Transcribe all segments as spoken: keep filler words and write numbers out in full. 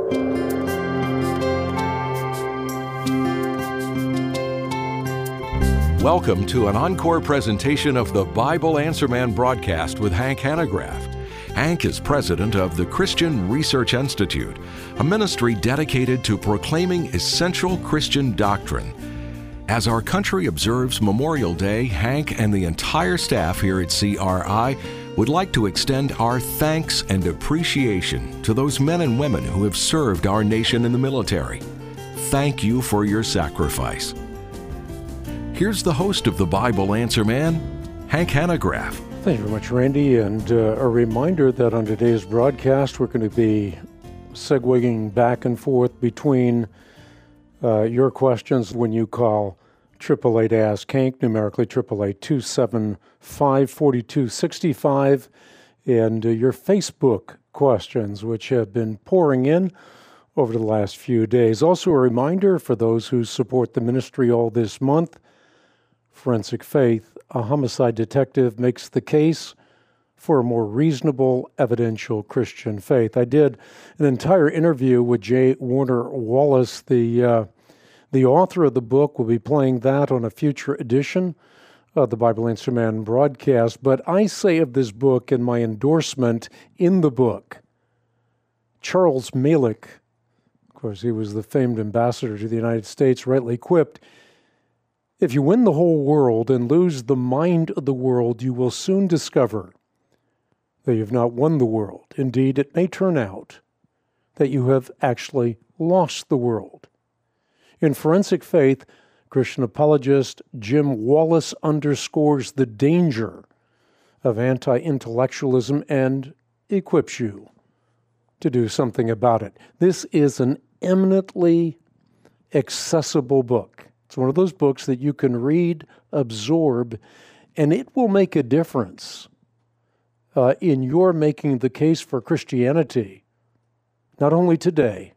Welcome to an encore presentation of the Bible Answer Man broadcast with Hank Hanegraaff. Hank is president of the Christian Research Institute, a ministry dedicated to proclaiming essential Christian doctrine. As our country observes Memorial Day, Hank and the entire staff here at C R I would like to extend our thanks and appreciation to those men and women who have served our nation in the military. Thank you for your sacrifice. Here's the host of the Bible Answer Man, Hank Hanegraaff. Thank you very much, Randy. And uh, a reminder that on today's broadcast, we're going to be segueing back and forth between uh, your questions when you call eight eight eight ask Hank, numerically eight eight eight, two seven five, four two six five, and uh, your Facebook questions, which have been pouring in over the last few days. Also a reminder for those who support the ministry all this month, Forensic Faith, a homicide detective, makes the case for a more reasonable, evidential Christian faith. I did an entire interview with J. Warner Wallace, the uh, the author of the book. We'll be playing that on a future edition of the Bible Answer Man broadcast. But I say of this book in my endorsement in the book, Charles Malick, of course, he was the famed ambassador to the United States, rightly quipped, "If you win the whole world and lose the mind of the world, you will soon discover that you have not won the world. Indeed, it may turn out that you have actually lost the world." In Forensic Faith, Christian apologist Jim Wallace underscores the danger of anti-intellectualism and equips you to do something about it. This is an eminently accessible book. It's one of those books that you can read, absorb, and it will make a difference uh, in your making the case for Christianity, not only today,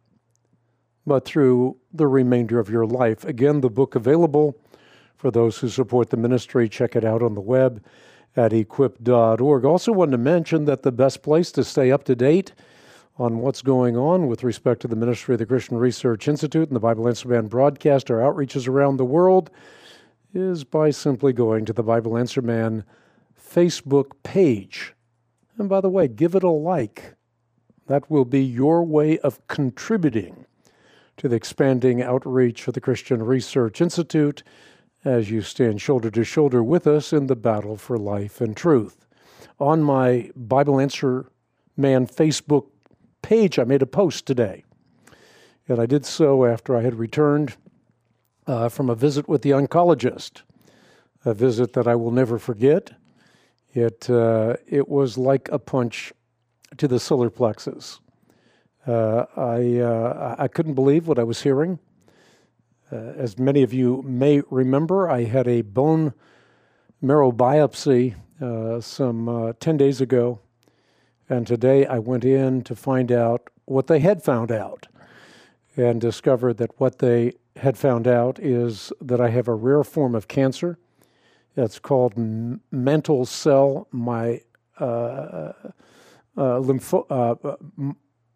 but through the remainder of your life. Again, the book available for those who support the ministry. Check it out on the web at equip dot org. Also wanted to mention that the best place to stay up to date on what's going on with respect to the ministry of the Christian Research Institute and the Bible Answer Man broadcast, our outreaches around the world, is by simply going to the Bible Answer Man Facebook page. And by the way, give it a like. That will be your way of contributing to the expanding outreach of the Christian Research Institute as you stand shoulder to shoulder with us in the battle for life and truth. On my Bible Answer Man Facebook page, I made a post today, and I did so after I had returned uh, from a visit with the oncologist, a visit that I will never forget. It uh, it was like a punch to the solar plexus. Uh, I uh, I couldn't believe what I was hearing. Uh, as many of you may remember, I had a bone marrow biopsy uh, some uh, ten days ago. And today I went in to find out what they had found out and discovered that what they had found out is that I have a rare form of cancer. It's called m- mantle cell my, uh, uh, lympho- uh, m-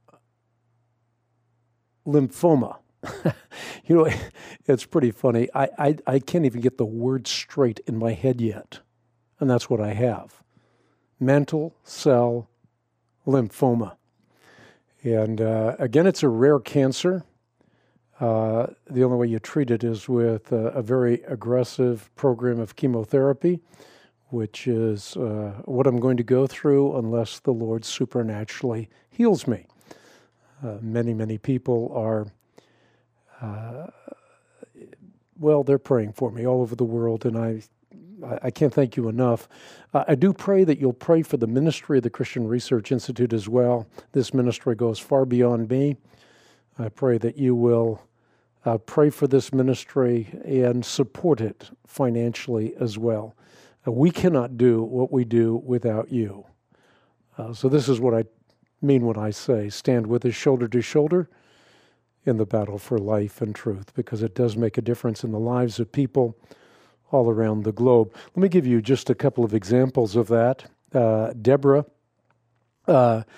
lymphoma. You know, it's pretty funny. I, I, I can't even get the word straight in my head yet. And that's what I have. Mantle cell lymphoma. And uh, again, it's a rare cancer. Uh, the only way you treat it is with uh, a very aggressive program of chemotherapy, which is uh, what I'm going to go through unless the Lord supernaturally heals me. Uh, many, many people are, uh, well, they're praying for me all over the world, and I I can't thank you enough. Uh, I do pray that you'll pray for the ministry of the Christian Research Institute as well. This ministry goes far beyond me. I pray that you will uh, pray for this ministry and support it financially as well. Uh, we cannot do what we do without you. Uh, so this is what I mean when I say stand with us shoulder to shoulder in the battle for life and truth, because it does make a difference in the lives of people all around the globe. Let me give you just a couple of examples of that. Uh, Deborah, uh,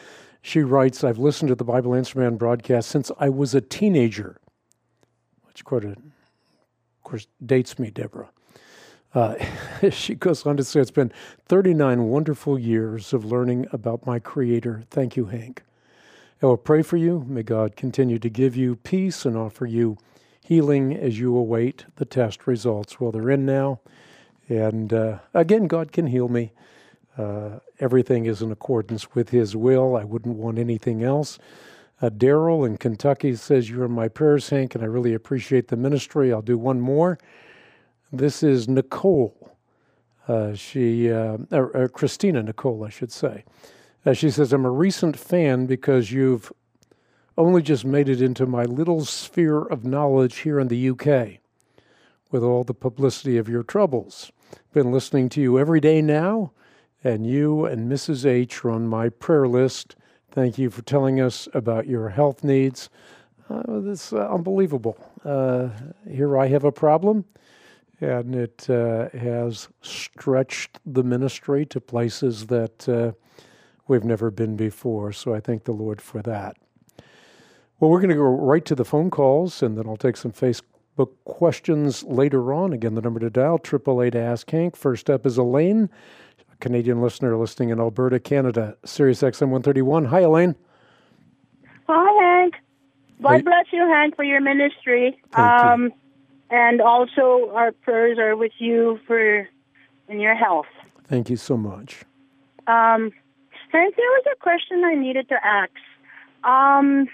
She writes, I've listened to the Bible Answer Man broadcast since I was a teenager, which quote, of course dates me, Deborah. Uh, she goes on to say, it's been thirty-nine wonderful years of learning about my Creator. Thank you, Hank. I will pray for you. May God continue to give you peace and offer you healing as you await the test results. Well, they're in now. And uh, again, God can heal me. Uh, everything is in accordance with His will. I wouldn't want anything else. Uh, Daryl in Kentucky says, you're in my prayers, Hank, and I really appreciate the ministry. I'll do one more. This is Nicole. Uh, she, uh, or, or Christina Nicole, I should say. Uh, she says, I'm a recent fan because you've only just made it into my little sphere of knowledge here in the U K with all the publicity of your troubles. Been listening to you every day now, and you and Missus H are on my prayer list. Thank you for telling us about your health needs. Uh, this is uh, unbelievable. Uh, here I have a problem, and it uh, has stretched the ministry to places that uh, we've never been before, so I thank the Lord for that. Well, we're going to go right to the phone calls, and then I'll take some Facebook questions later on. Again, the number to dial, eight eight eight, ask Hank. First up is Elaine, a Canadian listener listening in Alberta, Canada, Sirius X M one thirty-one. Hi, Elaine. Hi, Hank. God Hey. bless you, Hank, for your ministry. Thank you. Um, and also, our prayers are with you for in your health. Thank you so much. Um, Hank, there was a question I needed to ask. Um,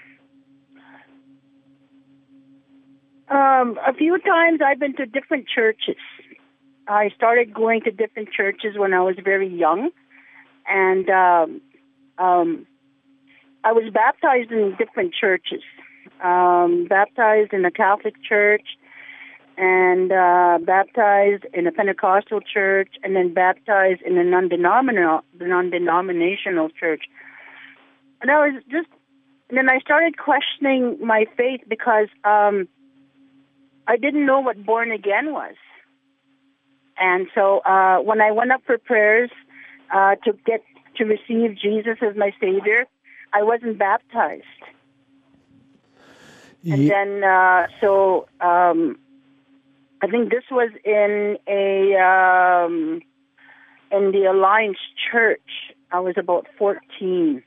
um, a few times I've been to different churches. I started going to different churches when I was very young, and um, um, I was baptized in different churches. Um, baptized in a Catholic church, and uh, baptized in a Pentecostal church, and then baptized in a non-denominational, non-denominational church. And I was just, and then I started questioning my faith because um, I didn't know what born again was. And so uh, when I went up for prayers uh, to get to receive Jesus as my Savior, I wasn't baptized. And Ye- then, uh, so um, I think this was in a um, in the Alliance Church. I was about fourteen,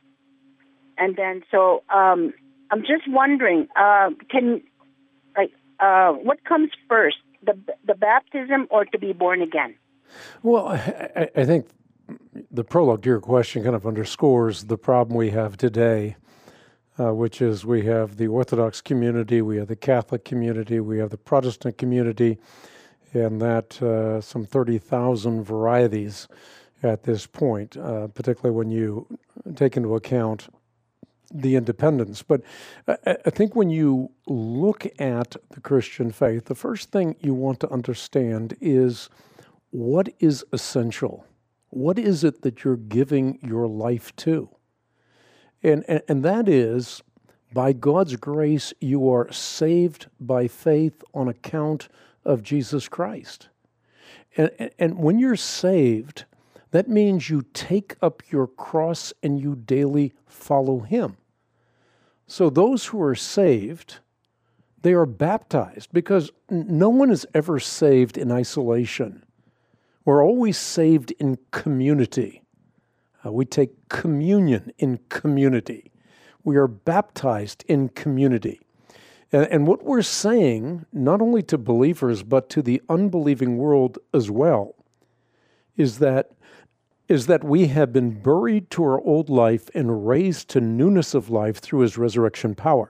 and then so um, I'm just wondering, uh, can like uh, what comes first, the the baptism or to be born again? Well, I, I think the prologue to your question kind of underscores the problem we have today, uh, which is we have the Orthodox community, we have the Catholic community, we have the Protestant community, and that uh, some thirty thousand varieties at this point, uh, particularly when you take into account the independents. But I, I think when you look at the Christian faith, the first thing you want to understand is what is essential. What is it that you're giving your life to? And, and, and that is, by God's grace, you are saved by faith on account of Jesus Christ. And, and when you're saved, that means you take up your cross and you daily follow Him. So those who are saved, they are baptized, because no one is ever saved in isolation. We're always saved in community. Uh, we take communion in community. We are baptized in community. And, and what we're saying, not only to believers, but to the unbelieving world as well, is that, is that we have been buried to our old life and raised to newness of life through His resurrection power.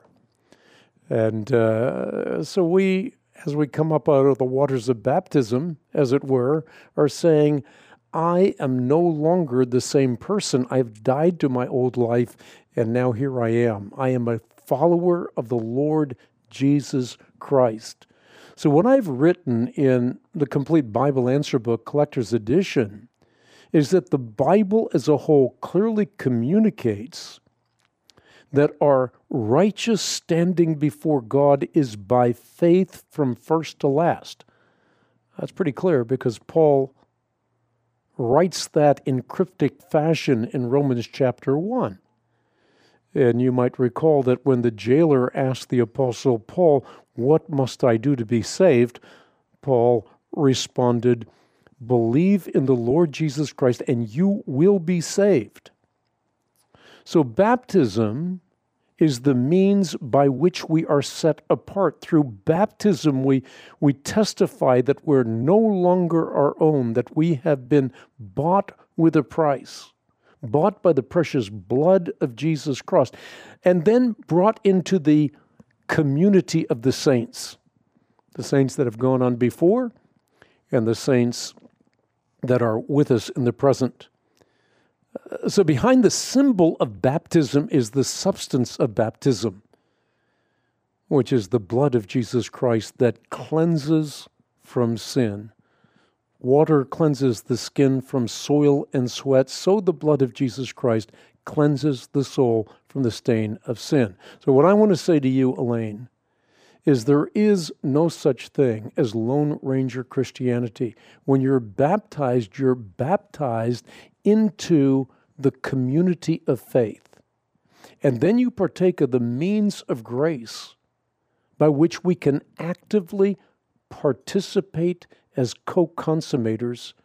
And uh, so we, as we come up out of the waters of baptism, as it were, are saying, I am no longer the same person. I've died to my old life, and now here I am. I am a follower of the Lord Jesus Christ. So what I've written in the Complete Bible Answer Book Collector's Edition is that the Bible as a whole clearly communicates that our righteous standing before God is by faith from first to last. That's pretty clear because Paul writes that in cryptic fashion in Romans chapter one. And you might recall that when the jailer asked the Apostle Paul, "What must I do to be saved?" Paul responded, "Believe in the Lord Jesus Christ and you will be saved." So baptism is the means by which we are set apart. Through baptism, we, we testify that we're no longer our own, that we have been bought with a price, bought by the precious blood of Jesus Christ, and then brought into the community of the saints, the saints that have gone on before and the saints that are with us in the present. So behind the symbol of baptism is the substance of baptism, which is the blood of Jesus Christ that cleanses from sin. Water cleanses the skin from soil and sweat, so the blood of Jesus Christ cleanses the soul from the stain of sin. So what I want to say to you, Elaine, is there is no such thing as Lone Ranger Christianity. When you're baptized, you're baptized into the community of faith. And then you partake of the means of grace by which we can actively participate as co-consummators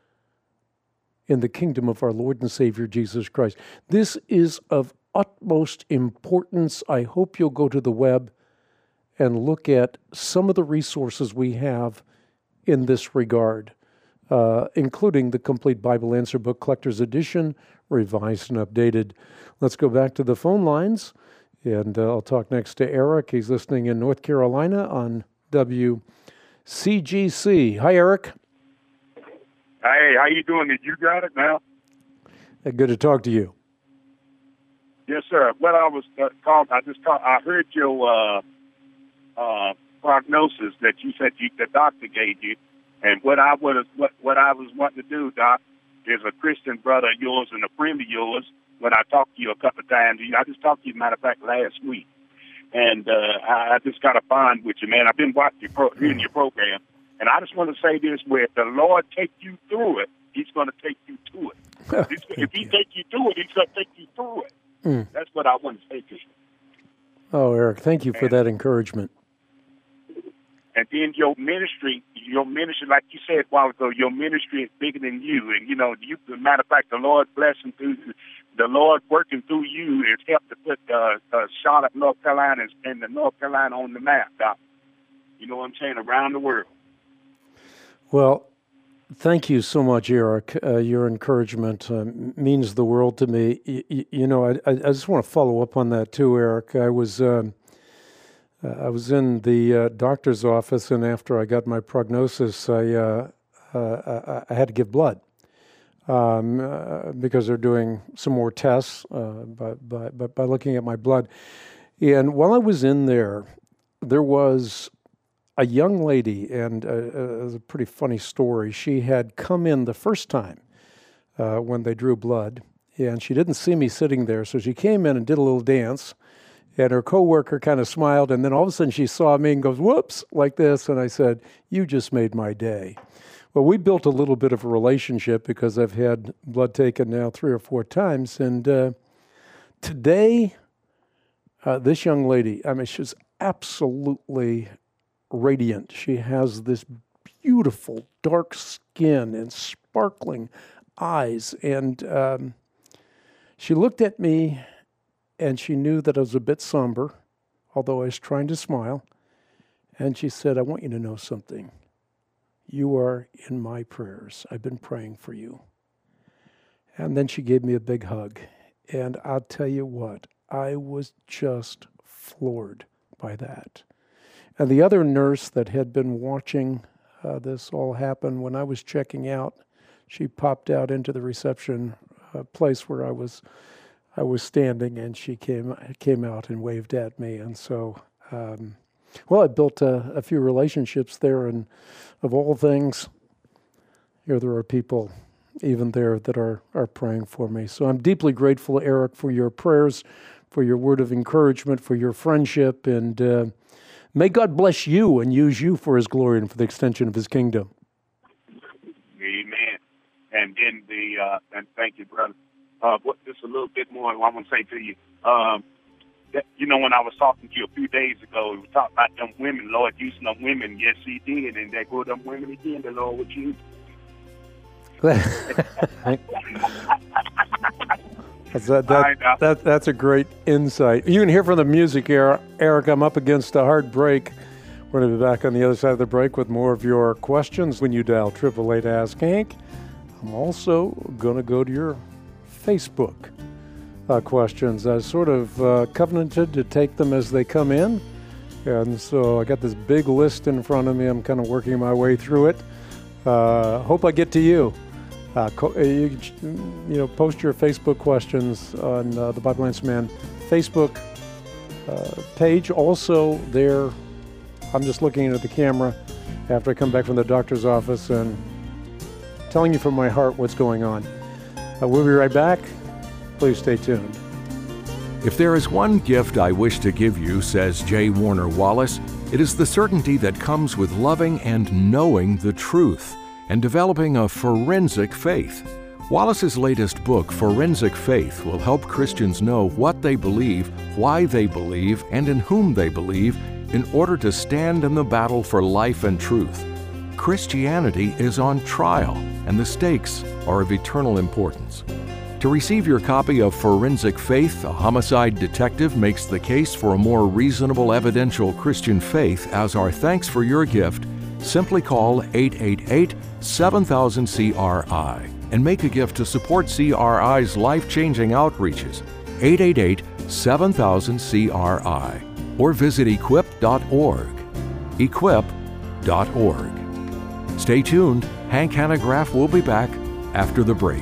in the kingdom of our Lord and Savior Jesus Christ. This is of utmost importance. I hope you'll go to the web and look at some of the resources we have in this regard, uh, including the Complete Bible Answer Book Collector's Edition, revised and updated. Let's go back to the phone lines, and uh, I'll talk next to Eric. He's listening in North Carolina on W C G C. Hi, Eric. Hey, how you doing? You got it now? Good to talk to you. Yes, sir. What I was uh, called, I just called, I heard your uh, uh, prognosis that you said you, the doctor gave you, and what I would what what I was wanting to do, Doc, is a Christian brother of yours and a friend of yours. When I talked to you a couple of times, I just talked to you, matter of fact, last week, and uh, I, I just got a bond with you, man. I've been watching your pro, reading your program, and I just want to say this: where if the Lord take you through it, He's going to take you to it. If He take you through it, He's going to take you through it. Mm. That's what I want to say to you. Oh, Eric, thank you for and, that encouragement. And then your ministry, your ministry, like you said a while ago, your ministry is bigger than you. And, you know, you, as a matter of fact, the Lord blessing through, the Lord working through you has helped to put uh, uh, Charlotte, North Carolina, and the North Carolina on the map, Doc. You know what I'm saying? Around the world. Well, thank you so much, Eric. Uh, your encouragement uh, means the world to me. You, you know, I, I just want to follow up on that too, Eric. I was um, uh, I was in the uh, doctor's office, and after I got my prognosis, I uh, uh, I had to give blood um, uh, because they're doing some more tests uh, by, by by looking at my blood. And while I was in there, there was a young lady, and uh, it was a pretty funny story. She had come in the first time uh, when they drew blood, and she didn't see me sitting there, so she came in and did a little dance, and her coworker kind of smiled, and then all of a sudden she saw me and goes, "Whoops," like this, and I said, "You just made my day." Well, we built a little bit of a relationship because I've had blood taken now three or four times, and uh, today, uh, this young lady, I mean, she's absolutely radiant. She has this beautiful dark skin and sparkling eyes. And um, she looked at me and she knew that I was a bit somber, although I was trying to smile. And she said, "I want you to know something. You are in my prayers. I've been praying for you." And then she gave me a big hug. And I'll tell you what, I was just floored by that. And the other nurse that had been watching uh, this all happen, when I was checking out, she popped out into the reception uh, place where I was I was standing, and she came came out and waved at me. And so, um, well, I built a, a few relationships there, and of all things, here there are people even there that are, are praying for me. So I'm deeply grateful, Eric, for your prayers, for your word of encouragement, for your friendship, and uh, may God bless you and use you for His glory and for the extension of His kingdom. Amen. And then the, uh, and thank you, brother. Uh, what, just a little bit more I want to say to you. Um, that, you know, when I was talking to you a few days ago, we talked about them women, Lord using them women. Yes, he did. And there go them women again, the Lord would use. That's, that, that, that, that's a great insight. You can hear from the music, Eric. I'm up against a hard break. We're going to be back on the other side of the break with more of your questions when you dial triple eight Ask Hank. I'm also going to go to your Facebook uh, questions. I sort of uh, covenanted to take them as they come in. And so I got this big list in front of me. I'm kind of working my way through it. Uh, hope I get to you. Uh, you, you know, post your Facebook questions on uh, the Bible Answer Man Facebook uh, page. Also, there, I'm just looking into the camera after I come back from the doctor's office and telling you from my heart what's going on. Uh, we'll be right back. Please stay tuned. If there is one gift I wish to give you, says J. Warner Wallace, it is the certainty that comes with loving and knowing the truth and developing a forensic faith. Wallace's latest book, Forensic Faith, will help Christians know what they believe, why they believe, and in whom they believe in order to stand in the battle for life and truth. Christianity is on trial, and the stakes are of eternal importance. To receive your copy of Forensic Faith, a homicide detective makes the case for a more reasonable evidential Christian faith as our thanks for your gift, simply call eight eight eight, seven thousand, C R I and make a gift to support C R I's life-changing outreaches, eight eight eight, seven thousand, C R I, or visit equip dot org, equip dot org. Stay tuned. Hank Hanegraaff will be back after the break.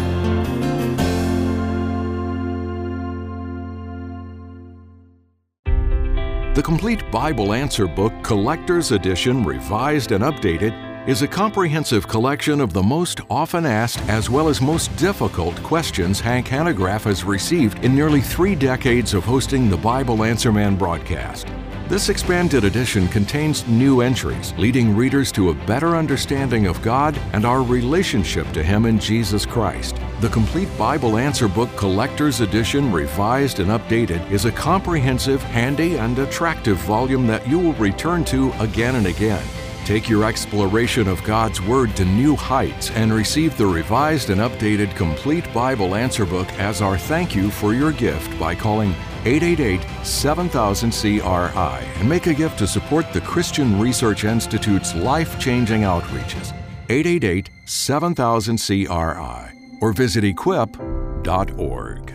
The Complete Bible Answer Book Collector's Edition, revised and updated, is a comprehensive collection of the most often asked as well as most difficult questions Hank Hanegraaff has received in nearly three decades of hosting the Bible Answer Man broadcast. This expanded edition contains new entries, leading readers to a better understanding of God and our relationship to Him in Jesus Christ. The Complete Bible Answer Book Collector's Edition, revised and updated, is a comprehensive, handy, and attractive volume that you will return to again and again. Take your exploration of God's Word to new heights and receive the revised and updated Complete Bible Answer Book as our thank you for your gift by calling eight eight eight, seven thousand, C R I and make a gift to support the Christian Research Institute's life-changing outreaches, eight eight eight, seven thousand, C R I, or visit equip dot org.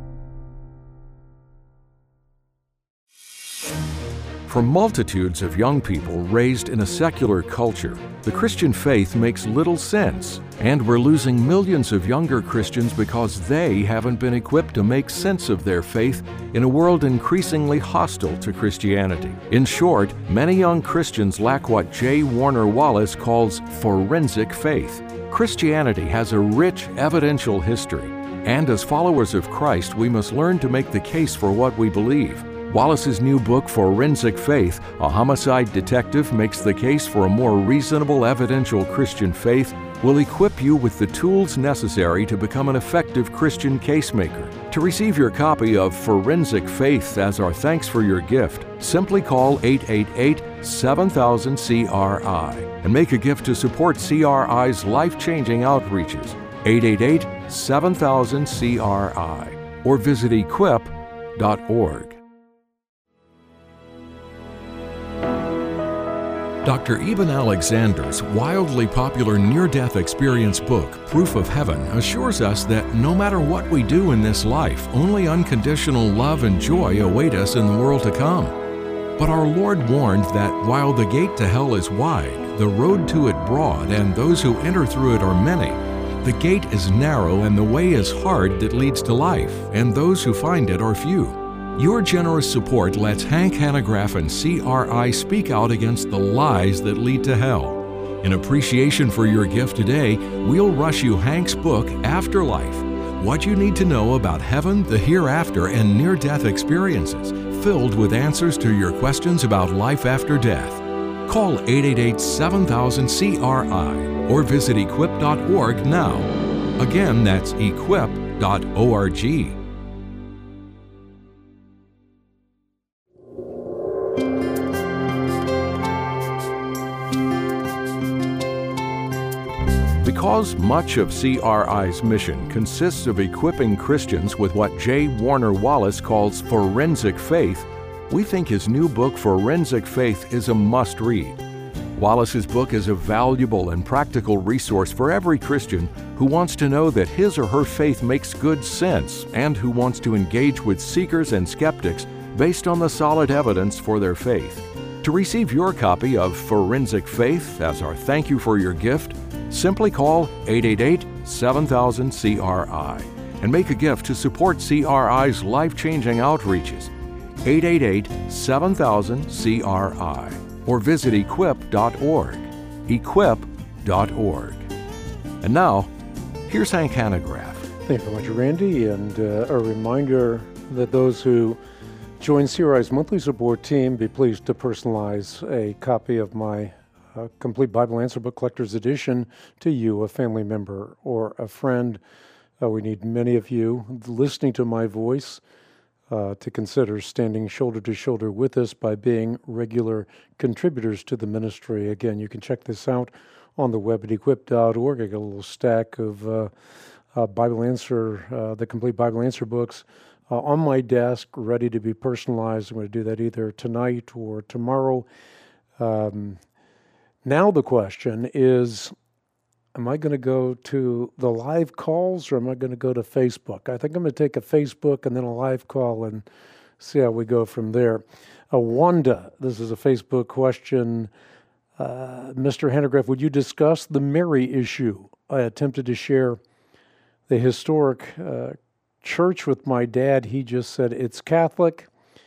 For multitudes of young people raised in a secular culture, the Christian faith makes little sense, and we're losing millions of younger Christians because they haven't been equipped to make sense of their faith in a world increasingly hostile to Christianity. In short, many young Christians lack what J. Warner Wallace calls forensic faith. Christianity has a rich evidential history, and as followers of Christ, we must learn to make the case for what we believe. Wallace's new book, Forensic Faith, a homicide detective makes the case for a more reasonable evidential Christian faith, will equip you with the tools necessary to become an effective Christian casemaker. To receive your copy of Forensic Faith as our thanks for your gift, simply call eight eight eight, seven thousand, C R I and make a gift to support C R I's life-changing outreaches, eight eight eight, seven thousand, C R I, or visit equip dot org. Doctor Eben Alexander's wildly popular near-death experience book, Proof of Heaven, assures us that no matter what we do in this life, only unconditional love and joy await us in the world to come. But our Lord warned that while the gate to hell is wide, the road to it broad, and those who enter through it are many, the gate is narrow and the way is hard that leads to life, and those who find it are few. Your generous support lets Hank Hanegraaff and C R I speak out against the lies that lead to hell. In appreciation for your gift today, we'll rush you Hank's book, Afterlife, What You Need to Know About Heaven, the Hereafter, and Near-Death Experiences, filled with answers to your questions about life after death. Call eight eight eight, seven thousand, C R I or visit equip dot org now. Again, that's equip dot org. Because much of C R I's mission consists of equipping Christians with what J. Warner Wallace calls forensic faith, we think his new book, Forensic Faith, is a must-read. Wallace's book is a valuable and practical resource for every Christian who wants to know that his or her faith makes good sense and who wants to engage with seekers and skeptics based on the solid evidence for their faith. To receive your copy of Forensic Faith as our thank you for your gift, simply call eight eight eight, seven thousand, C R I and make a gift to support C R I's life-changing outreaches. eight eight eight, seven thousand, C R I or visit equip dot org. equip dot org. And now, here's Hank Hanegraaff. Thank you very much, Randy. And uh, a reminder that those who join C R I's monthly support team be pleased to personalize a copy of my uh, complete Bible Answer Book Collector's Edition to you, a family member or a friend. Uh, we need many of you listening to my voice uh, to consider standing shoulder to shoulder with us by being regular contributors to the ministry. Again, you can check this out on the web at equip dot org. I got a little stack of uh, uh, Bible Answer, uh, the complete Bible Answer books uh, on my desk, ready to be personalized. I'm going to do that either tonight or tomorrow. Um, now the question is, am I going to go to the live calls or am I going to go to Facebook? I think I'm going to take a Facebook and then a live call and see how we go from there. Uh, Wanda, this is a Facebook question. Uh, Mister Hanegraaff, would you discuss the Mary issue? I attempted to share the historic uh, church with my dad. He just said it's Catholic.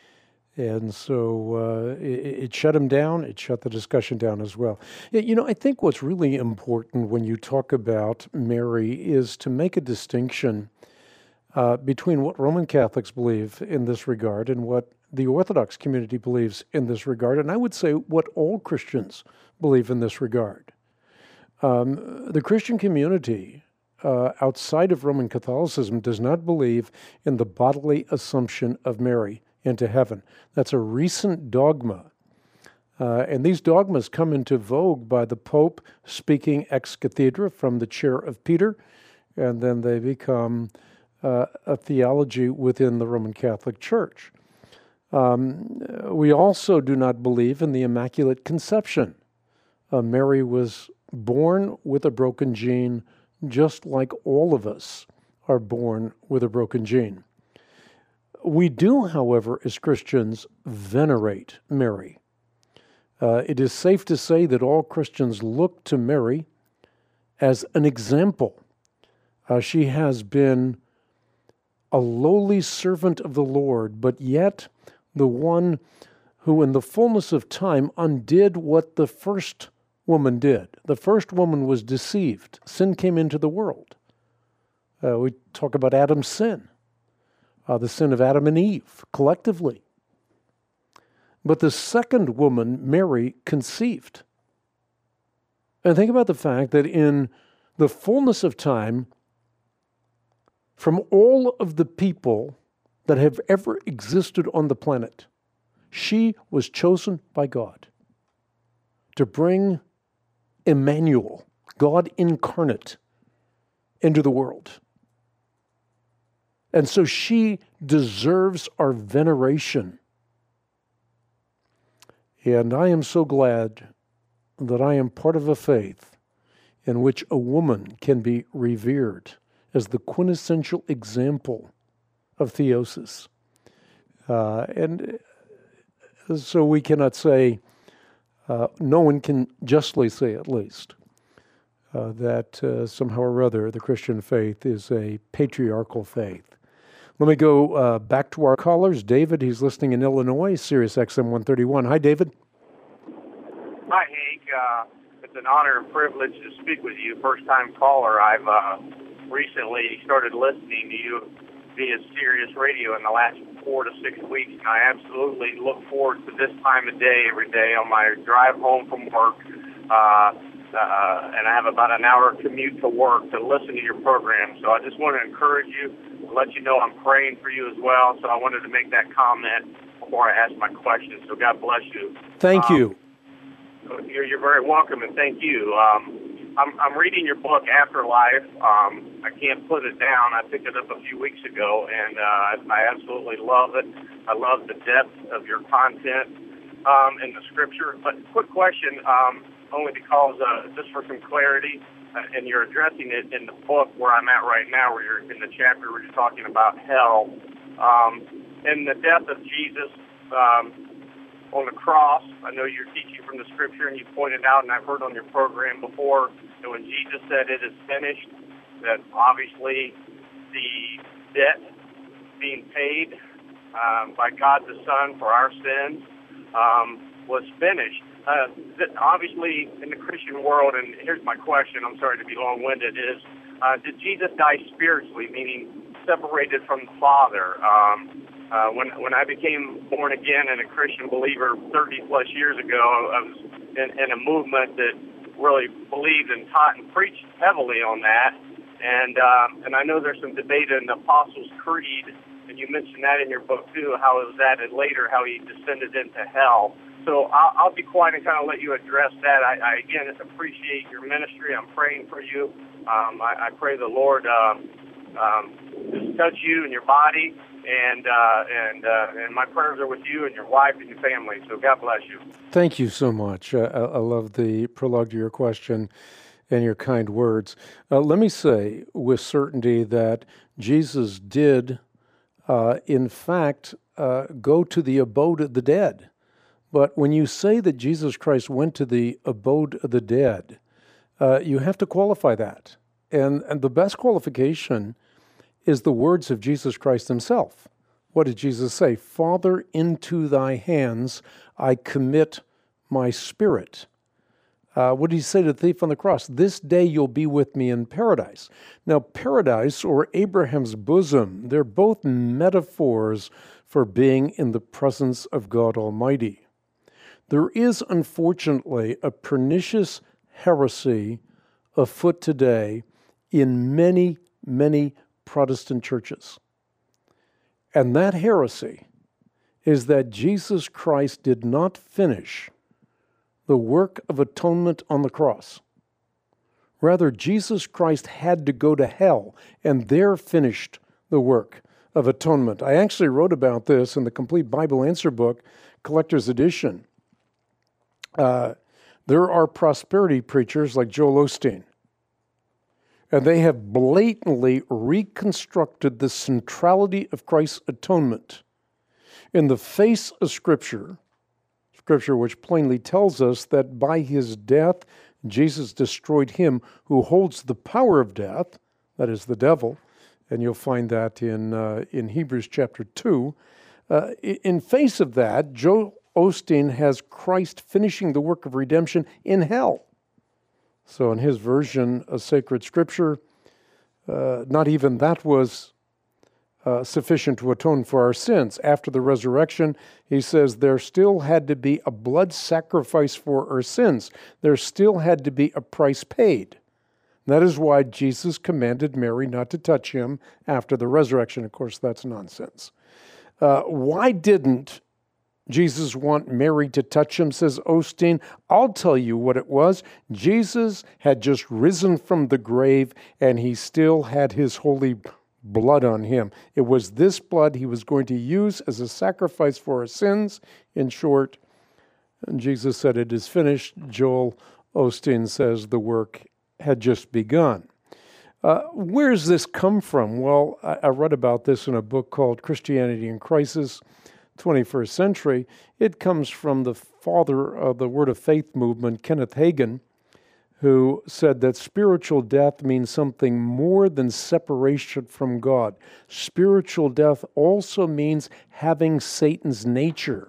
And so uh, it, it shut him down. It shut the discussion down as well. You know, I think what's really important when you talk about Mary is to make a distinction uh, between what Roman Catholics believe in this regard and what the Orthodox community believes in this regard, and I would say what all Christians believe in this regard. Um, the Christian community uh, outside of Roman Catholicism does not believe in the bodily assumption of Mary into heaven. That's a recent dogma. Uh, and these dogmas come into vogue by the Pope speaking ex cathedra from the chair of Peter, and then they become uh, a theology within the Roman Catholic Church. Um, we also do not believe in the Immaculate Conception. Uh, Mary was born with a broken gene, just like all of us are born with a broken gene. We do, however, as Christians, venerate Mary. Uh, it is safe to say that all Christians look to Mary as an example. Uh, she has been a lowly servant of the Lord, but yet the one who in the fullness of time undid what the first woman did. The first woman was deceived. Sin came into the world. Uh, we talk about Adam's sin. Uh, the sin of Adam and Eve, collectively. But the second woman, Mary, conceived. And think about the fact that in the fullness of time, from all of the people that have ever existed on the planet, she was chosen by God to bring Emmanuel, God incarnate, into the world. And so she deserves our veneration. And I am so glad that I am part of a faith in which a woman can be revered as the quintessential example of theosis. Uh, and so we cannot say, uh, no one can justly say at least, uh, that uh, somehow or other the Christian faith is a patriarchal faith. Let me go uh, back to our callers. David, he's listening in Illinois, Sirius X M one thirty-one. Hi, David. Hi, Hank. Uh, it's an honor and privilege to speak with you. First-time caller. I've uh, recently started listening to you via Sirius Radio in the last four to six weeks, and I absolutely look forward to this time of day every day on my drive home from work. Uh, uh, and I have about an hour commute to work to listen to your program. So I just want to encourage you, let you know I'm praying for you as well. So I wanted to make that comment before I ask my question. So God bless you. Thank um, you. You're, you're very welcome, and thank you. Um, I'm, I'm reading your book, Afterlife. Um, I can't put it down. I picked it up a few weeks ago, and uh, I absolutely love it. I love the depth of your content um, in the Scripture. But quick question, um, only because, uh, just for some clarity, uh, and you're addressing it in the book where I'm at right now, where you're in the chapter where you're talking about hell. Um, in the death of Jesus, um, on the cross, I know you're teaching from the Scripture, and you pointed out, and I've heard on your program before, that when Jesus said it is finished, that obviously the debt being paid um, by God the Son for our sins um, was finished. Uh, that obviously, in the Christian world, and here's my question, I'm sorry to be long-winded, is uh, did Jesus die spiritually, meaning separated from the Father? Um, Uh, when when I became born again and a Christian believer thirty plus years ago, I was in, in a movement that really believed and taught and preached heavily on that. And um, and I know there's some debate in the Apostles' Creed, and you mentioned that in your book too, how it was added later, how he descended into hell. So I'll, I'll be quiet and kind of let you address that. I, I again appreciate your ministry. I'm praying for you. Um, I, I pray the Lord um, um, just touch you and your body. And uh, and uh, and my prayers are with you and your wife and your family. So God bless you. Thank you so much. Uh, I, I love the prologue to your question and your kind words. Uh, let me say with certainty that Jesus did, uh, in fact, uh, go to the abode of the dead. But when you say that Jesus Christ went to the abode of the dead, uh, you have to qualify that. And, and the best qualification is the words of Jesus Christ himself. What did Jesus say? Father, into thy hands I commit my spirit. Uh, what did he say to the thief on the cross? This day you'll be with me in paradise. Now, paradise or Abraham's bosom, they're both metaphors for being in the presence of God Almighty. There is, unfortunately, a pernicious heresy afoot today in many, many Protestant churches. And that heresy is that Jesus Christ did not finish the work of atonement on the cross. Rather, Jesus Christ had to go to hell and there finished the work of atonement. I actually wrote about this in the Complete Bible Answer book, Collector's Edition. Uh, there are prosperity preachers like Joel Osteen, and they have blatantly reconstructed the centrality of Christ's atonement in the face of Scripture, Scripture which plainly tells us that by his death, Jesus destroyed him who holds the power of death, that is the devil, and you'll find that in uh, in Hebrews chapter two. Uh, in face of that, Joel Osteen has Christ finishing the work of redemption in hell. So in his version of sacred Scripture, uh, not even that was uh, sufficient to atone for our sins. After the resurrection, he says there still had to be a blood sacrifice for our sins. There still had to be a price paid. That is why Jesus commanded Mary not to touch him after the resurrection. Of course, that's nonsense. Uh, why didn't Jesus want Mary to touch him, says Osteen? I'll tell you what it was. Jesus had just risen from the grave, and he still had his holy blood on him. It was this blood he was going to use as a sacrifice for our sins. In short, and Jesus said, it is finished. Joel Osteen says the work had just begun. Uh, where does this come from? Well, I, I read about this in a book called Christianity in Crisis, twenty-first Century. It comes from the father of the Word of Faith movement, Kenneth Hagin, who said that spiritual death means something more than separation from God. Spiritual death also means having Satan's nature.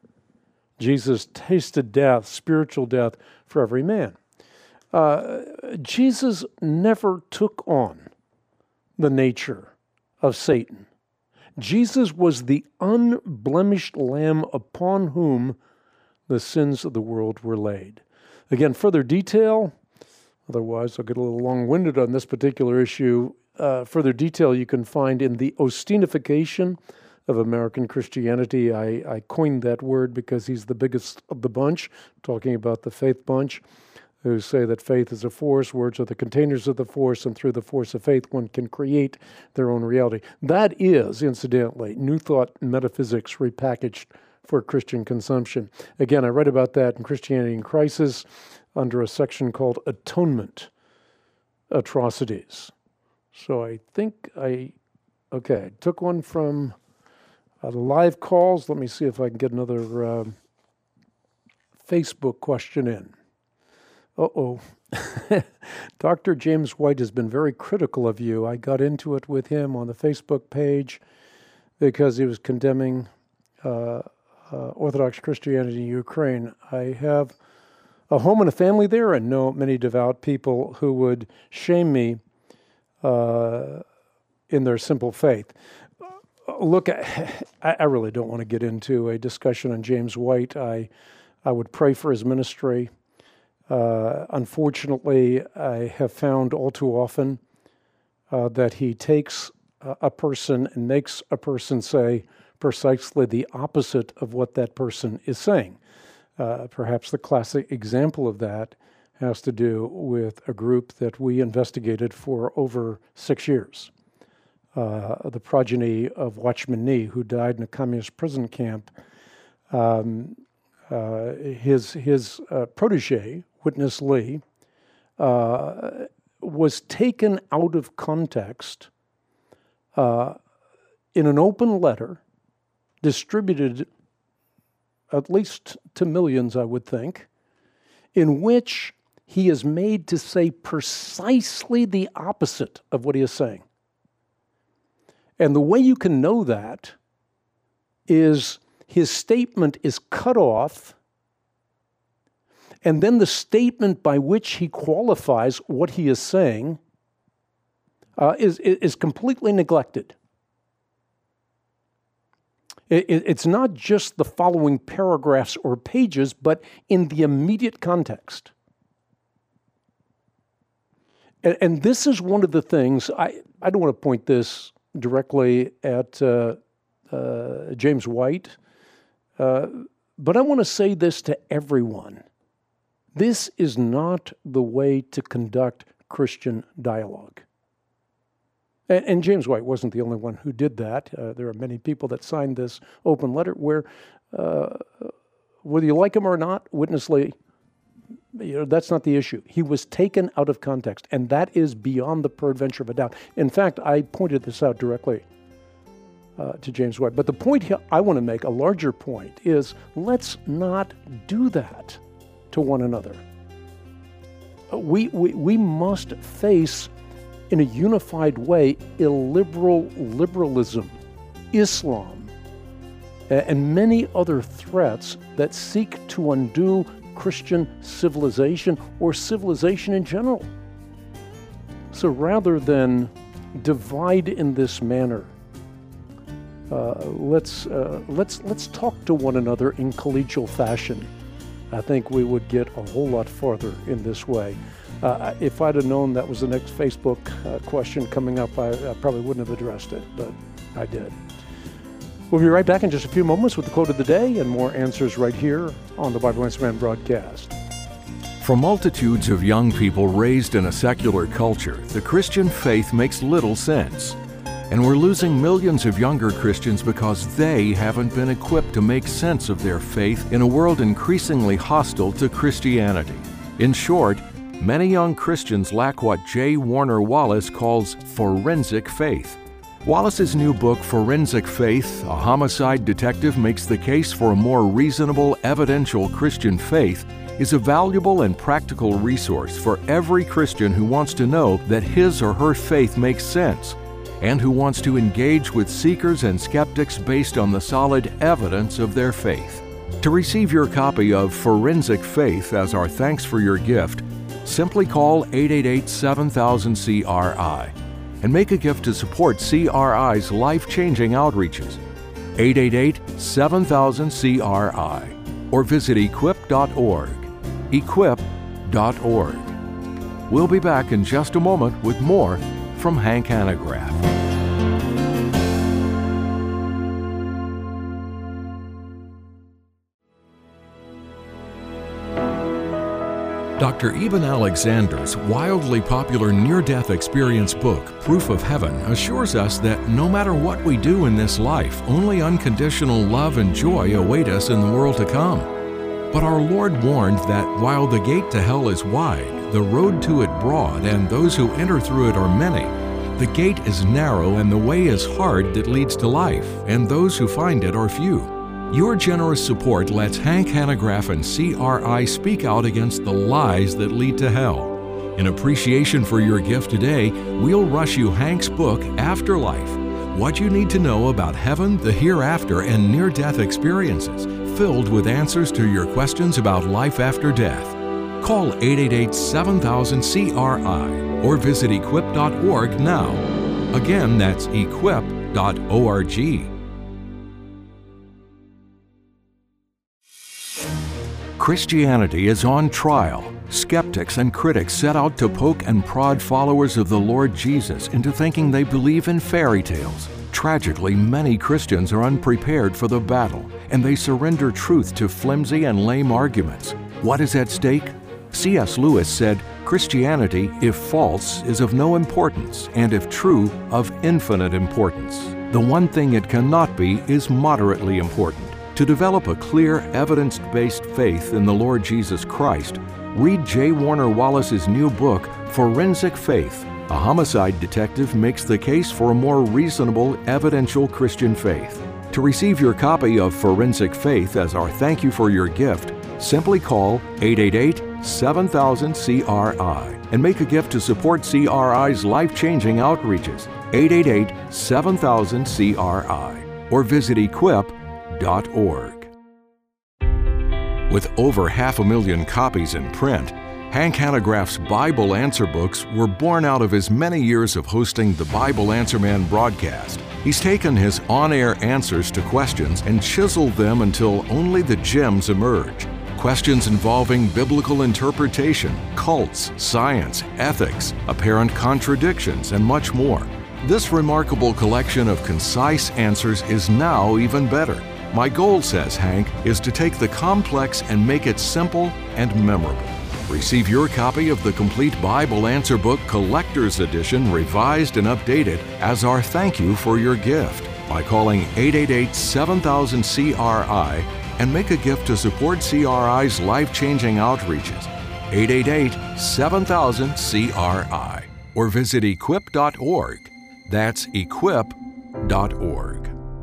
Jesus tasted death, spiritual death, for every man. Uh, Jesus never took on the nature of Satan. Jesus was the unblemished Lamb upon whom the sins of the world were laid. Again, further detail, otherwise I'll get a little long-winded on this particular issue. Uh, further detail you can find in the Osteenification of American Christianity. I, I coined that word because he's the biggest of the bunch, talking about the faith bunch. who say that faith is a force, words are the containers of the force, and through the force of faith one can create their own reality. That is, incidentally, New Thought metaphysics repackaged for Christian consumption. Again, I read about that in Christianity in Crisis under a section called Atonement Atrocities. So I think I, okay, I took one from uh, the live calls. Let me see if I can get another uh, Facebook question in. Uh-oh. Doctor James White has been very critical of you. I got into it with him on the Facebook page because he was condemning uh, uh, Orthodox Christianity in Ukraine. I have a home and a family there and know many devout people who would shame me uh, in their simple faith. Look, I, I really don't want to get into a discussion on James White. I, I would pray for his ministry. Uh, unfortunately, I have found all too often uh, that he takes a, a person and makes a person say precisely the opposite of what that person is saying. Uh, perhaps the classic example of that has to do with a group that we investigated for over six years. Uh, the progeny of Watchman Nee, who died in a communist prison camp. Um, uh, his his uh, protege, Witness Lee, uh, was taken out of context uh, in an open letter, distributed at least to millions, I would think, in which he is made to say precisely the opposite of what he is saying. And the way you can know that is his statement is cut off, and then the statement by which he qualifies what he is saying uh, is, is completely neglected. It, it's not just the following paragraphs or pages, but in the immediate context. And, and this is one of the things, I, I don't want to point this directly at uh, uh, James White, uh, but I want to say this to everyone. This is not the way to conduct Christian dialogue. And, and James White wasn't the only one who did that. Uh, there are many people that signed this open letter where, uh, whether you like him or not, Witness Lee, you know, that's not the issue. He was taken out of context, and that is beyond the peradventure of a doubt. In fact, I pointed this out directly uh, to James White. But the point here I want to make, a larger point, is let's not do that to one another. We, we, we must face, in a unified way, illiberal liberalism, Islam, and many other threats that seek to undo Christian civilization or civilization in general. So rather than divide in this manner, uh, let's uh, let's let's talk to one another in collegial fashion. I think we would get a whole lot farther in this way. Uh, if I'd have known that was the next Facebook uh, question coming up, I, I probably wouldn't have addressed it, but I did. We'll be right back in just a few moments with the quote of the day and more answers right here on the Bible Answer Man broadcast. For multitudes of young people raised in a secular culture, the Christian faith makes little sense. And we're losing millions of younger Christians because they haven't been equipped to make sense of their faith in a world increasingly hostile to Christianity. In short, many young Christians lack what J. Warner Wallace calls forensic faith. Wallace's new book, Forensic Faith, A Homicide Detective Makes the Case for a More Reasonable, Evidential Christian Faith, is a valuable and practical resource for every Christian who wants to know that his or her faith makes sense, and who wants to engage with seekers and skeptics based on the solid evidence of their faith. To receive your copy of Forensic Faith as our thanks for your gift, simply call eight eight eight, seven thousand, C R I and make a gift to support C R I's life-changing outreaches. eight eight eight, seven thousand, C R I or visit equip dot org. equip dot org. We'll be back in just a moment with more from Hank Hanegraaff. Doctor Eben Alexander's wildly popular near-death experience book, Proof of Heaven, assures us that no matter what we do in this life, only unconditional love and joy await us in the world to come. But our Lord warned that while the gate to hell is wide, the road to it broad, and those who enter through it are many, the gate is narrow and the way is hard that leads to life, and those who find it are few. Your generous support lets Hank Hanegraaff and C R I speak out against the lies that lead to hell. In appreciation for your gift today, we'll rush you Hank's book, Afterlife: What You Need to Know About Heaven, the Hereafter, and Near-Death Experiences, filled with answers to your questions about life after death. Call eight eight eight, seven thousand, C R I or visit equip dot org now. Again, that's equip dot org. Christianity is on trial. Skeptics and critics set out to poke and prod followers of the Lord Jesus into thinking they believe in fairy tales. Tragically, many Christians are unprepared for the battle, and they surrender truth to flimsy and lame arguments. What is at stake? C S Lewis said, "Christianity, if false, is of no importance, and if true, of infinite importance. The one thing it cannot be is moderately important." To develop a clear, evidence-based faith in the Lord Jesus Christ, read J. Warner Wallace's new book, Forensic Faith. A homicide detective makes the case for a more reasonable, evidential Christian faith. To receive your copy of Forensic Faith as our thank you for your gift, simply call eight eight eight, seven thousand, C R I and make a gift to support C R I's life-changing outreaches, eight eight eight, seven thousand, C R I, or visit equip dot org. With over half a million copies in print, Hank Hanegraaff's Bible Answer books were born out of his many years of hosting the Bible Answer Man broadcast. He's taken his on-air answers to questions and chiseled them until only the gems emerge. Questions involving biblical interpretation, cults, science, ethics, apparent contradictions, and much more. This remarkable collection of concise answers is now even better. My goal, says Hank, is to take the complex and make it simple and memorable. Receive your copy of the complete Bible Answer Book Collector's Edition, revised and updated, as our thank you for your gift by calling eight eight eight, seven thousand, C R I and make a gift to support C R I's life-changing outreaches, eight eight eight, seven thousand, C R I, or visit equip dot org. That's equip dot org.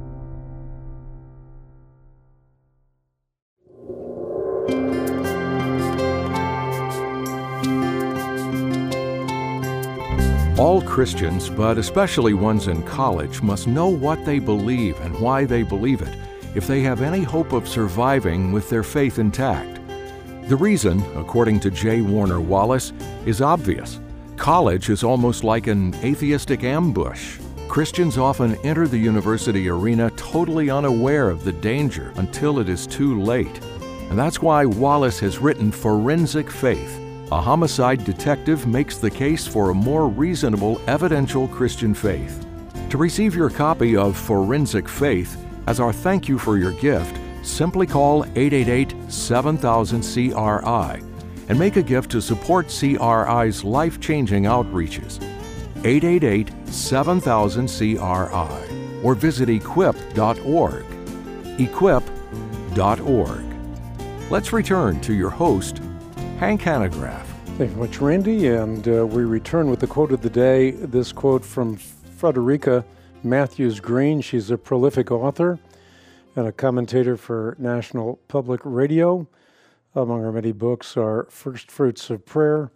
All Christians, but especially ones in college, must know what they believe and why they believe it if they have any hope of surviving with their faith intact. The reason, according to J. Warner Wallace, is obvious. College is almost like an atheistic ambush. Christians often enter the university arena totally unaware of the danger until it is too late. And that's why Wallace has written Forensic Faith. A homicide detective makes the case for a more reasonable, evidential Christian faith. To receive your copy of Forensic Faith as our thank you for your gift, simply call eight eight eight, seven thousand, C R I and make a gift to support C R I's life-changing outreaches, eight eight eight, seven thousand, C R I, or visit equip dot org, equip dot org. Let's return to your host, Hank Hanegraaff. Thank you much, Randy. And uh, we return with the quote of the day. This quote from Frederica Matthews Green. She's a prolific author and a commentator for National Public Radio. Among her many books are First Fruits of Prayer,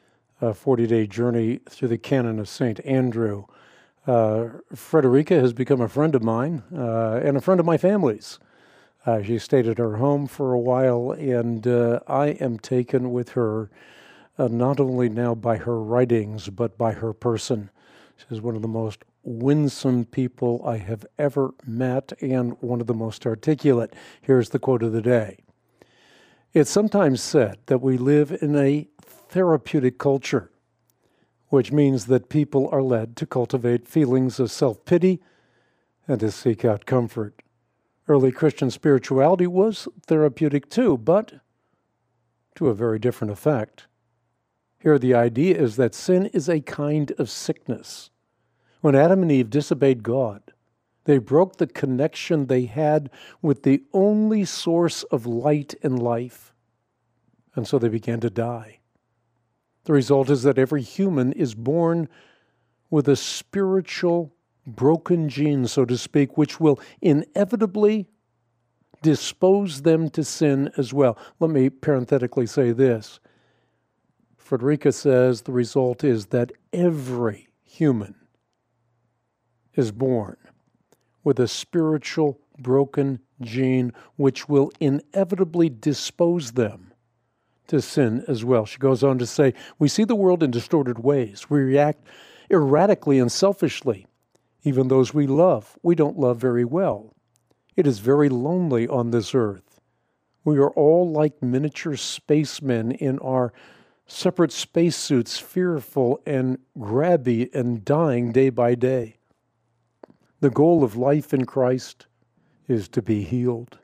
a forty-day journey through the canon of Saint Andrew. Uh, Frederica has become a friend of mine uh, and a friend of my family's. Uh, she stayed at her home for a while, and uh, I am taken with her uh, not only now by her writings, but by her person. She's one of the most winsome people I have ever met and one of the most articulate. Here's the quote of the day. It's sometimes said that we live in a therapeutic culture, which means that people are led to cultivate feelings of self-pity and to seek out comfort. Early Christian spirituality was therapeutic too, but to a very different effect. Here, the idea is that sin is a kind of sickness. When Adam and Eve disobeyed God, they broke the connection they had with the only source of light and life, and so they began to die. The result is that every human is born with a spiritual broken gene, so to speak, which will inevitably dispose them to sin as well. Let me parenthetically say this. Frederica says the result is that every human is born with a spiritual broken gene which will inevitably dispose them to sin as well. She goes on to say, we see the world in distorted ways. We react erratically and selfishly. Even those we love, we don't love very well. It is very lonely on this earth. We are all like miniature spacemen in our separate spacesuits, fearful and grabby and dying day by day. The goal of life in Christ is to be healed.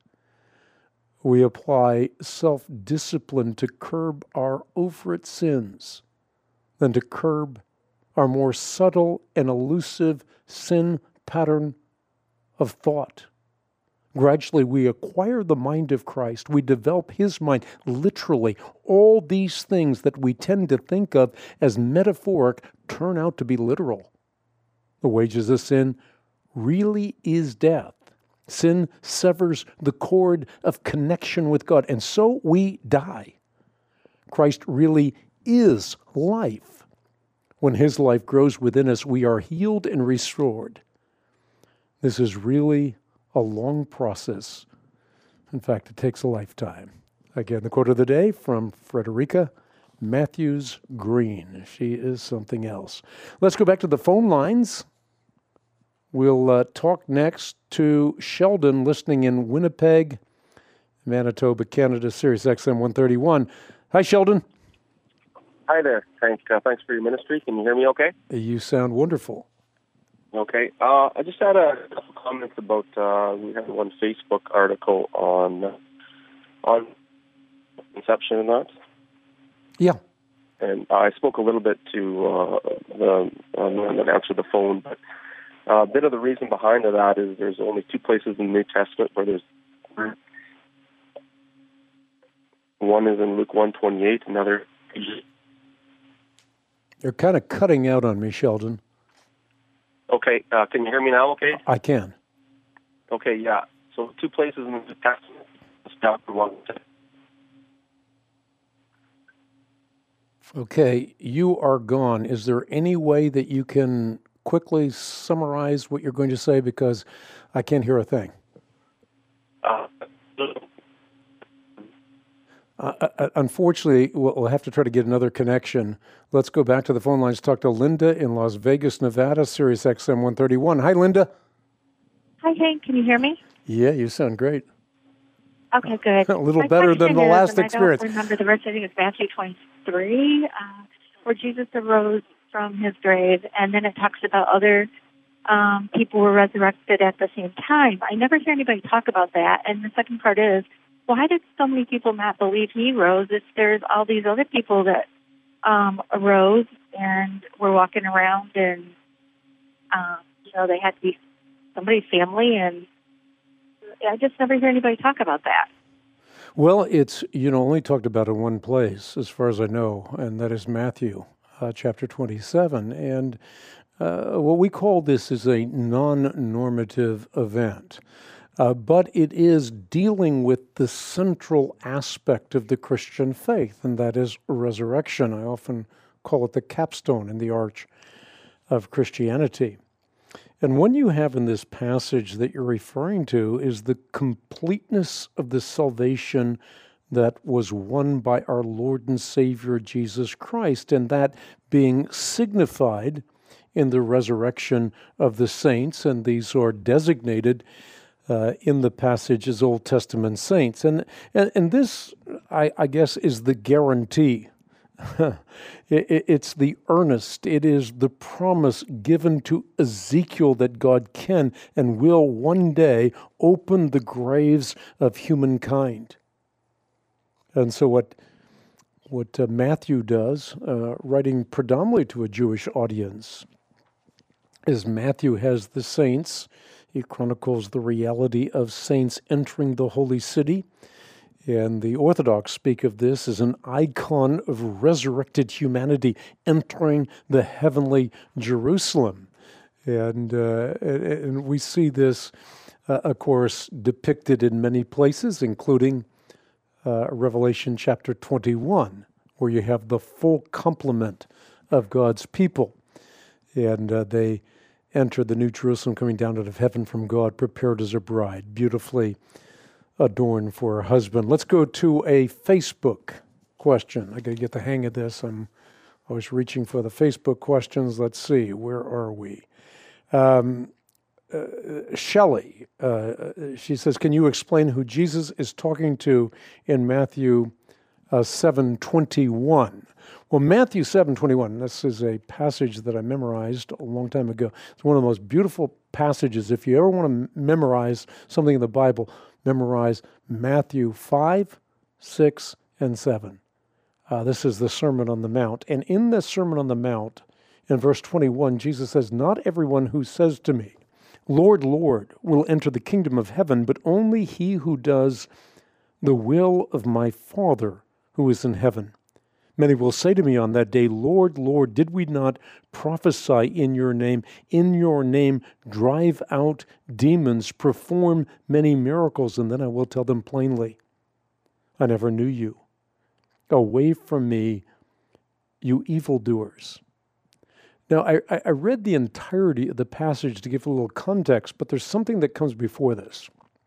We apply self-discipline to curb our overt sins than to curb our more subtle and elusive sin pattern of thought. Gradually, we acquire the mind of Christ. We develop His mind. Literally, all these things that we tend to think of as metaphoric turn out to be literal. The wages of sin really is death. Sin severs the cord of connection with God, and so we die. Christ really is life. When His life grows within us, we are healed and restored. This is really a long process. In fact, it takes a lifetime. Again, the quote of the day from Frederica Matthews Green. She is something else. Let's go back to the phone lines. We'll uh, talk next to Sheldon, listening in Winnipeg, Manitoba, Canada, Sirius X M one thirty-one. Hi, Sheldon. Hi there. Thanks, uh, thanks for your ministry. Can you hear me okay? You sound wonderful. Okay. Uh, I just had a couple comments about, uh, we had one Facebook article on uh, on conception and that. Yeah. And I spoke a little bit to uh, the uh, man that answered the phone, but uh, a bit of the reason behind that is there's only two places in the New Testament where there's one is in Luke one twenty-eight, another. You're kind of cutting out on me, Sheldon. Okay, uh, can you hear me now okay? I can. Okay, yeah. So two places in the New Testament, chapter one. Okay, you are gone. Is there any way that you can quickly summarize what you're going to say? Because I can't hear a thing. Uh, Uh, unfortunately, we'll, we'll have to try to get another connection. Let's go back to the phone lines. Talk to Linda in Las Vegas, Nevada, Sirius X M one thirty-one. Hi, Linda. Hi, Hank. Can you hear me? Yeah, you sound great. Okay, good. A little My better than the question is, last and experience. I don't remember the verse. I think it's Matthew twenty-three, uh, where Jesus arose from His grave, and then it talks about other um, people were resurrected at the same time. I never hear anybody talk about that. And the second part is, why did so many people not believe He rose if there's all these other people that um, arose and were walking around and, um, you know, they had to be somebody's family, and I just never hear anybody talk about that. Well, it's, you know, only talked about in one place, as far as I know, and that is Matthew uh, chapter twenty-seven. And uh, what we call this is a non-normative event. Uh, but it is dealing with the central aspect of the Christian faith, and that is resurrection. I often call it the capstone in the arch of Christianity. And what you have in this passage that you're referring to is the completeness of the salvation that was won by our Lord and Savior Jesus Christ, and that being signified in the resurrection of the saints, and these are designated Uh, in the passage as Old Testament saints. And and, and this, I, I guess, is the guarantee. it, it's the earnest. It is the promise given to Ezekiel that God can and will one day open the graves of humankind. And so what what uh, Matthew does, uh, writing predominantly to a Jewish audience, is Matthew has the saints. He chronicles the reality of saints entering the holy city. And the Orthodox speak of this as an icon of resurrected humanity entering the heavenly Jerusalem. And, uh, and we see this, uh, of course, depicted in many places, including uh, Revelation chapter twenty-one, where you have the full complement of God's people. And uh, they enter the New Jerusalem coming down out of heaven from God, prepared as a bride, beautifully adorned for her husband. Let's go to a Facebook question. I got to get the hang of this. I'm always reaching for the Facebook questions. Let's see, where are we? Um, uh, Shelley, uh, she says, can you explain who Jesus is talking to in Matthew uh, seven twenty-one? Well, Matthew seven twenty-one, this is a passage that I memorized a long time ago. It's one of the most beautiful passages. If you ever want to memorize something in the Bible, memorize Matthew five, six, and seven. Uh, this is the Sermon on the Mount. And in the Sermon on the Mount, in verse twenty-one, Jesus says, not everyone who says to me, Lord, Lord, will enter the kingdom of heaven, but only he who does the will of my Father who is in heaven. Many will say to me on that day, Lord, Lord, did we not prophesy in your name, in your name drive out demons, perform many miracles? And then I will tell them plainly, I never knew you. Away from me, you evildoers. Now, I, I read the entirety of the passage to give a little context, but there's something that comes before this,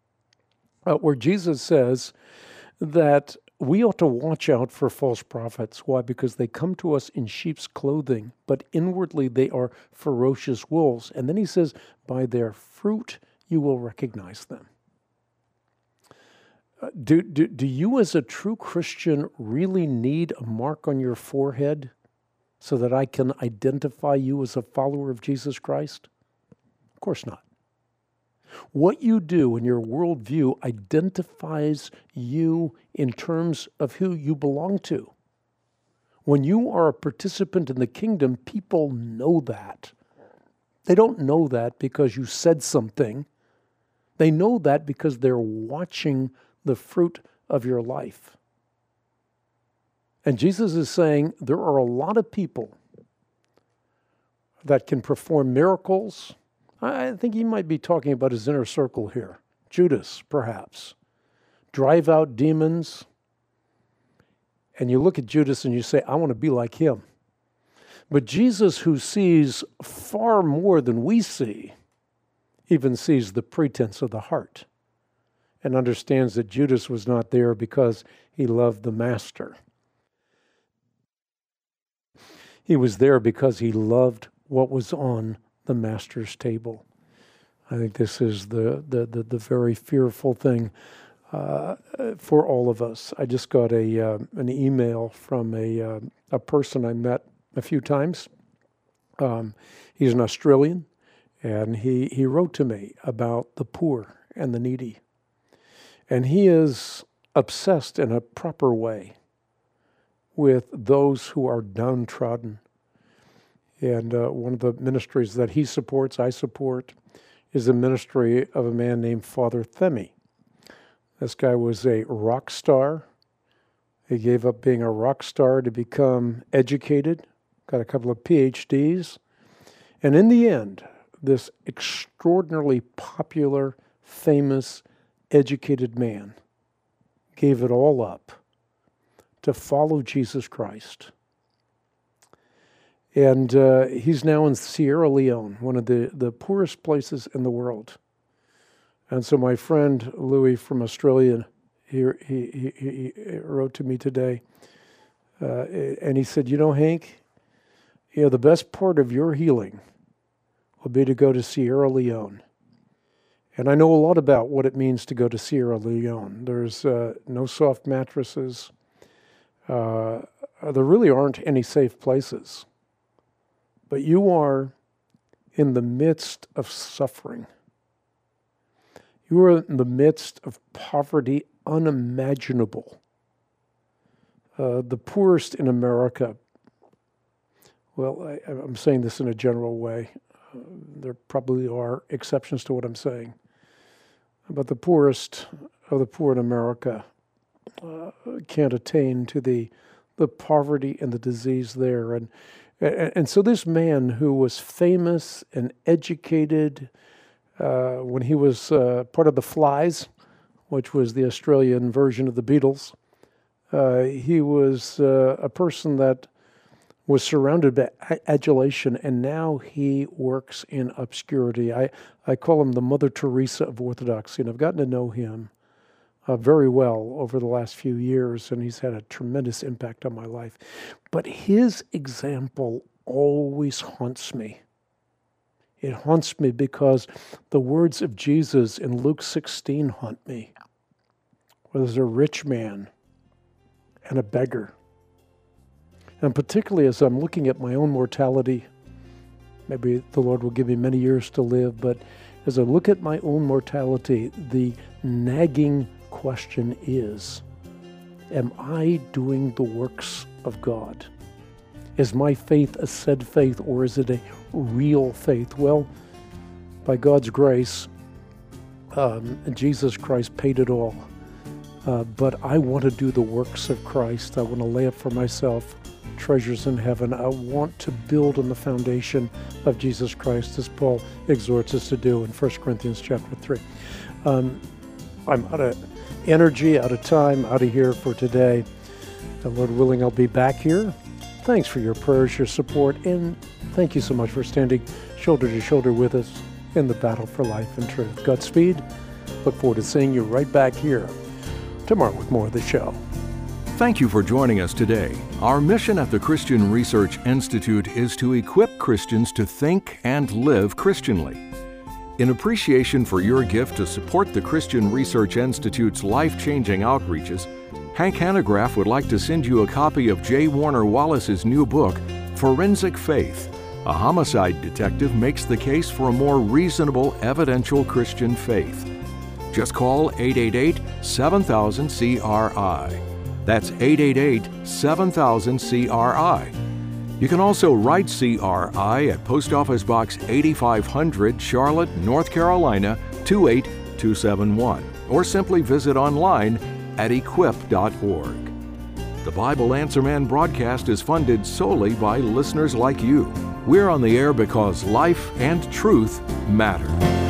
uh, where Jesus says that we ought to watch out for false prophets. Why? Because they come to us in sheep's clothing, but inwardly they are ferocious wolves. And then he says, by their fruit you will recognize them. Uh, do, do, do you as a true Christian really need a mark on your forehead so that I can identify you as a follower of Jesus Christ? Of course not. What you do in your worldview identifies you in terms of who you belong to. When you are a participant in the kingdom, people know that. They don't know that because you said something. They know that because they're watching the fruit of your life. And Jesus is saying there are a lot of people that can perform miracles. I think he might be talking about his inner circle here. Judas, perhaps. Drive out demons. And you look at Judas and you say, I want to be like him. But Jesus, who sees far more than we see, even sees the pretense of the heart and understands that Judas was not there because he loved the master. He was there because he loved what was on the master's table. I think this is the the the, the very fearful thing uh, for all of us. I just got a uh, an email from a uh, a person I met a few times. Um, he's an Australian, and he he wrote to me about the poor and the needy, and he is obsessed in a proper way with those who are downtrodden. And uh, one of the ministries that he supports, I support, is the ministry of a man named Father Themi. This guy was a rock star. He gave up being a rock star to become educated, got a couple of P H Ds. And in the end, this extraordinarily popular, famous, educated man gave it all up to follow Jesus Christ. And uh, he's now in Sierra Leone, one of the, the poorest places in the world. And so my friend Louis from Australia, he, he, he, he wrote to me today, uh, and he said, you know, Hank, you know, the best part of your healing will be to go to Sierra Leone. And I know a lot about what it means to go to Sierra Leone. There's uh, no soft mattresses. Uh, there really aren't any safe places. But you are in the midst of suffering. You are in the midst of poverty unimaginable. Uh, the poorest in America, well, I, I'm saying this in a general way. Uh, there probably are exceptions to what I'm saying. But the poorest of the poor in America uh, can't attain to the the poverty and the disease there. And, and, and so this man who was famous and educated uh, when he was uh, part of the Flies, which was the Australian version of the Beatles, uh, he was uh, a person that was surrounded by adulation, and now he works in obscurity. I, I call him the Mother Teresa of Orthodoxy, and I've gotten to know him uh, very well over the last few years, and he's had a tremendous impact on my life. But his example always haunts me. It haunts me because the words of Jesus in Luke sixteen haunt me. Where there's a rich man and a beggar. And particularly as I'm looking at my own mortality, maybe the Lord will give me many years to live, but as I look at my own mortality, the nagging question is, am I doing the works of God? Is my faith a said faith, or is it a real faith? Well, by God's grace, um, Jesus Christ paid it all. Uh, but I want to do the works of Christ. I want to lay up for myself treasures in heaven. I want to build on the foundation of Jesus Christ, as Paul exhorts us to do in First Corinthians chapter three. Um, I'm out of energy, out of time, out of here for today. And Lord willing, I'll be back here. Thanks for your prayers, your support, and thank you so much for standing shoulder to shoulder with us in the battle for life and truth. Godspeed. Look forward to seeing you right back here tomorrow with more of the show. Thank you for joining us today. Our mission at the Christian Research Institute is to equip Christians to think and live Christianly. In appreciation for your gift to support the Christian Research Institute's life-changing outreaches, Hank Hanegraaff would like to send you a copy of J. Warner Wallace's new book, Forensic Faith. A homicide detective makes the case for a more reasonable, evidential Christian faith. Just call eight eight eight, seven thousand, C R I. That's eight eight eight, seven thousand, C R I. You can also write C R I at Post Office Box eighty-five hundred, Charlotte, North Carolina, two eight two seven one, or simply visit online at equip dot org. The Bible Answer Man broadcast is funded solely by listeners like you. We're on the air because life and truth matter.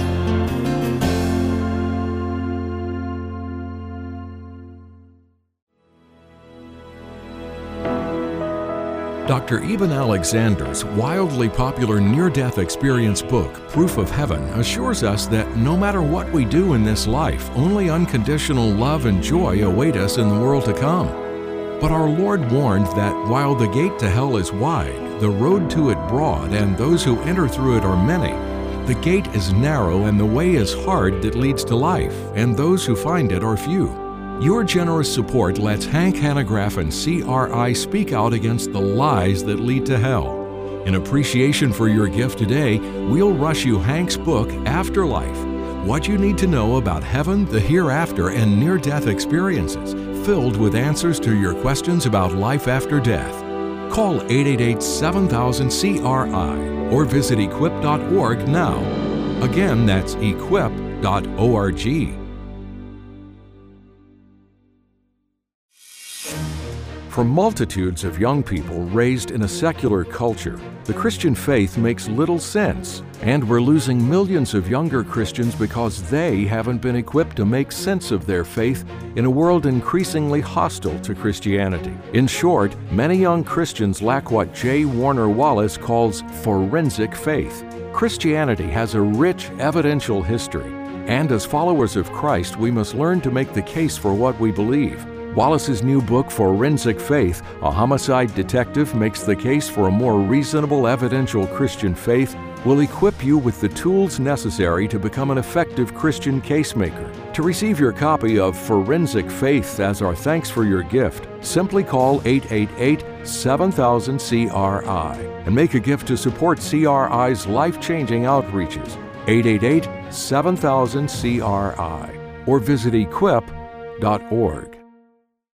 Doctor Eben Alexander's wildly popular near-death experience book, Proof of Heaven, assures us that no matter what we do in this life, only unconditional love and joy await us in the world to come. But our Lord warned that while the gate to hell is wide, the road to it broad, and those who enter through it are many, the gate is narrow and the way is hard that leads to life, and those who find it are few. Your generous support lets Hank Hanegraaff and C R I speak out against the lies that lead to hell. In appreciation for your gift today, we'll rush you Hank's book, Afterlife, What You Need to Know About Heaven, the Hereafter, and Near-Death Experiences, filled with answers to your questions about life after death. Call eight eight eight, seven thousand, C R I or visit equip dot org now. Again, that's equip dot org. For multitudes of young people raised in a secular culture, the Christian faith makes little sense, and we're losing millions of younger Christians because they haven't been equipped to make sense of their faith in a world increasingly hostile to Christianity. In short, many young Christians lack what J. Warner Wallace calls forensic faith. Christianity has a rich evidential history, and as followers of Christ, we must learn to make the case for what we believe. Wallace's new book, Forensic Faith, A Homicide Detective Makes the Case for a More Reasonable Evidential Christian Faith, will equip you with the tools necessary to become an effective Christian casemaker. To receive your copy of Forensic Faith as our thanks for your gift, simply call eight eight eight, seven thousand, C R I and make a gift to support C R I's life-changing outreaches. eight eight eight, seven thousand, C R I or visit equip dot org.